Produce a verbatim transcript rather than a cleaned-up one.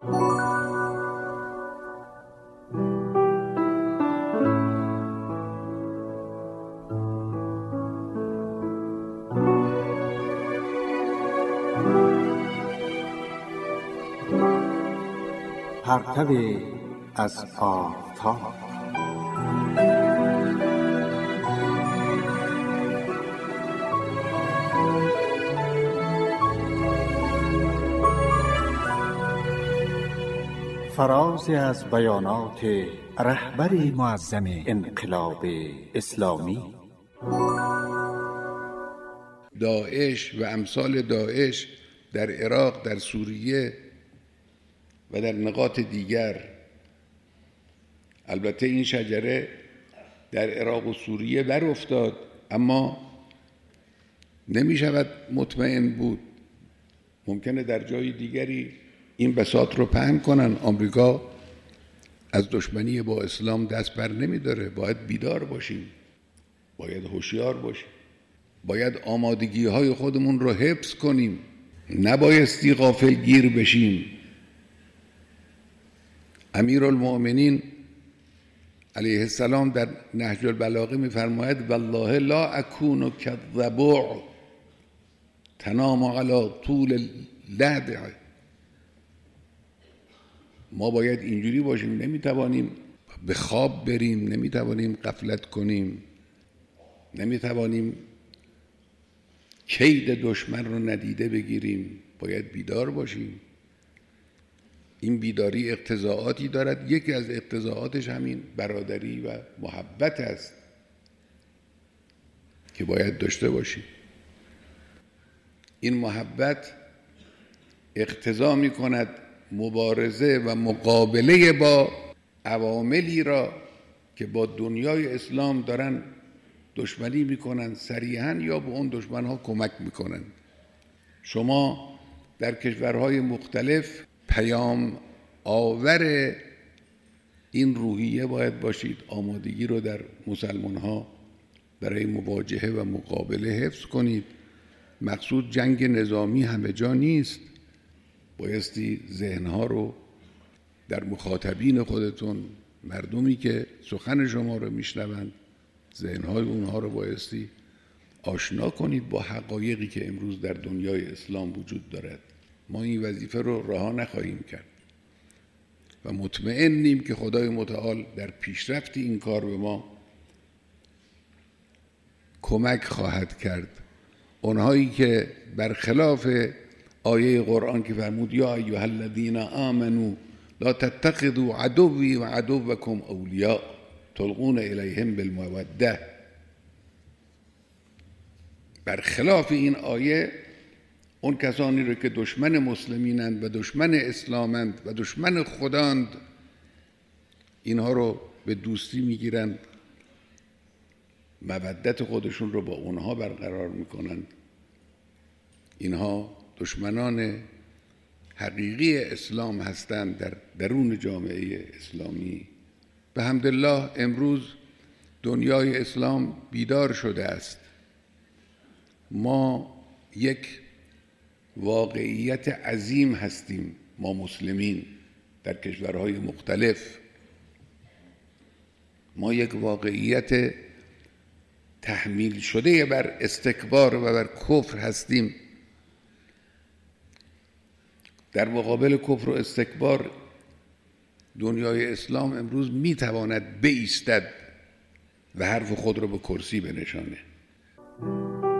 پرتو از آفتاب. فرازی از بیانات رهبر معظم انقلاب اسلامی. داعش و امثال داعش در عراق، در سوریه و در نقاط دیگر، البته این شجره در عراق و سوریه بر افتاد، اما نمی شود مطمئن بود. ممکنه در جای دیگری این بساط رو پهن کنن. آمریکا از دشمنی با اسلام دست بر نمی داره. باید بیدار باشیم، باید هوشیار باشیم، باید آمادگی های خودمون رو حفظ کنیم، نبایستی غافل گیر بشیم. امیرالمؤمنین علیه السلام در نهج البلاغه می‌فرماید والله لا اکون کالضبع تنام علی طول اللدع. ما باید اینجوری باشیم، نمیتوانیم به خواب بریم، نمیتوانیم غفلت کنیم، نمیتوانیم کید دشمن رو ندیده بگیریم، باید بیدار باشیم. این بیداری اقتضاعاتی دارد. یکی از اقتضاعاتش همین برادری و محبت است که باید داشته باشیم. این محبت اقتضا می کند مبارزه و مقابله با عواملی را که با دنیای اسلام دارن دشمنی می کنن، صریحاً یا به اون دشمنها کمک می کنن. شما در کشورهای مختلف پیام آور این روحیه باید باشید. آمادگی رو در مسلمان ها برای مواجهه و مقابله حفظ کنید. مقصود جنگ نظامی همه جا نیست. بایستی ذهنها رو در مخاطبین خودتون، مردمی که سخن شما رو میشنوند، ذهنهای اونها رو بایستی آشنا کنید با حقایقی که امروز در دنیای اسلام وجود دارد. ما این وظیفه رو رها نخواهیم کرد و مطمئنیم که خدای متعال در پیشرفت این کار به ما کمک خواهد کرد. اونهایی که برخلاف آیه قرآن که فرمود یا ایها الذین آمنوا لا تتخذوا عدوی و عدوکم اولیاء تلقون الیهم بالموده، برخلاف این آیه اون کسانی رو که دشمن مسلمینند و دشمن اسلامند و دشمن خداند، اینها رو به دوستی میگیرند، مودت خودشون رو با اونها برقرار میکنند. اینها دشمنان حقیقی اسلام هستند در درون جامعه اسلامی. به حمدالله امروز دنیای اسلام بیدار شده است. ما یک واقعیت عظیم هستیم، ما مسلمین در کشورهای مختلف. ما یک واقعیت تحمیل شده بر استکبار و بر کفر هستیم. در مقابل کفر و استکبار دنیای اسلام امروز میتواند بایستد و حرف خود را به کرسی بنشانه.